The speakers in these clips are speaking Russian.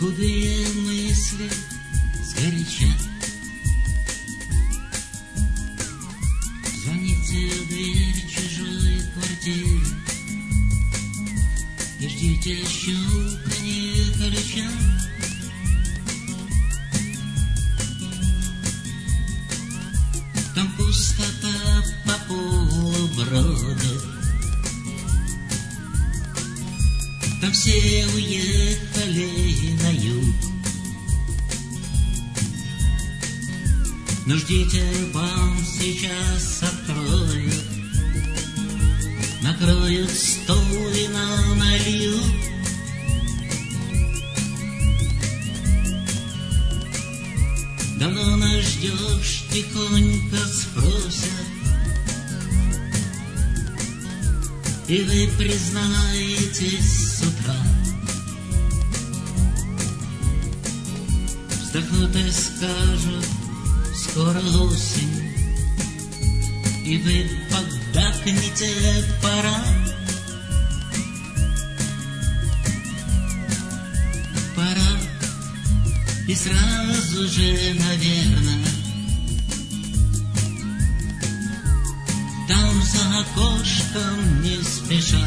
Худые мысли сгоряча. Звоните в дверь чужой квартиры и ждите щелканье ключа. Там пустота по полу бродит, там все уехали на юг. Но ждите, вам сейчас откроют, накроют стол, вина нальют. Давно нас ждешь, тихонько спросят, и вы признаетесь с утра. Вздохнут и скажут: скоро осень, и вы поддакнете: пора. Пора, и сразу же, наверное, там за окошком не спеша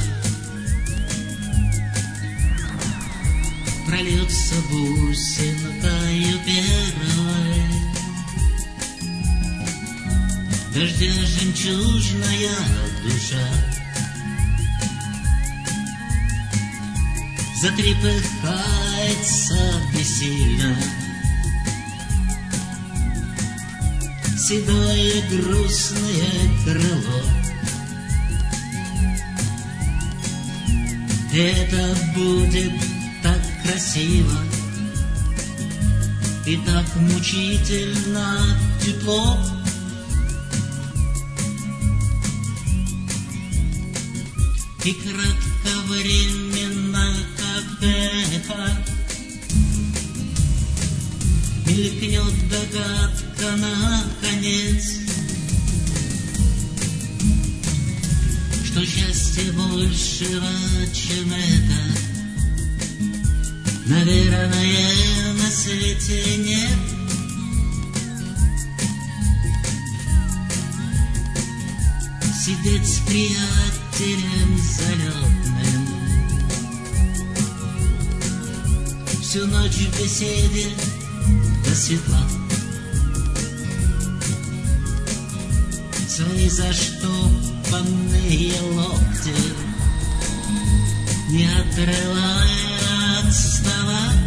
прольется бусинкою первой дождя жемчужная душа. Затрепыхается бессильно седое грустное крыло. Это будет так красиво и так мучительно тепло. И кратковременно, как эхо, мелькнет догадка наконец, что счастья большего, чем это, наверное, на свете нет. Сидеть с приятелем залетным всю ночь в беседе до светла, свои заштопанные локти не отрывая от стола.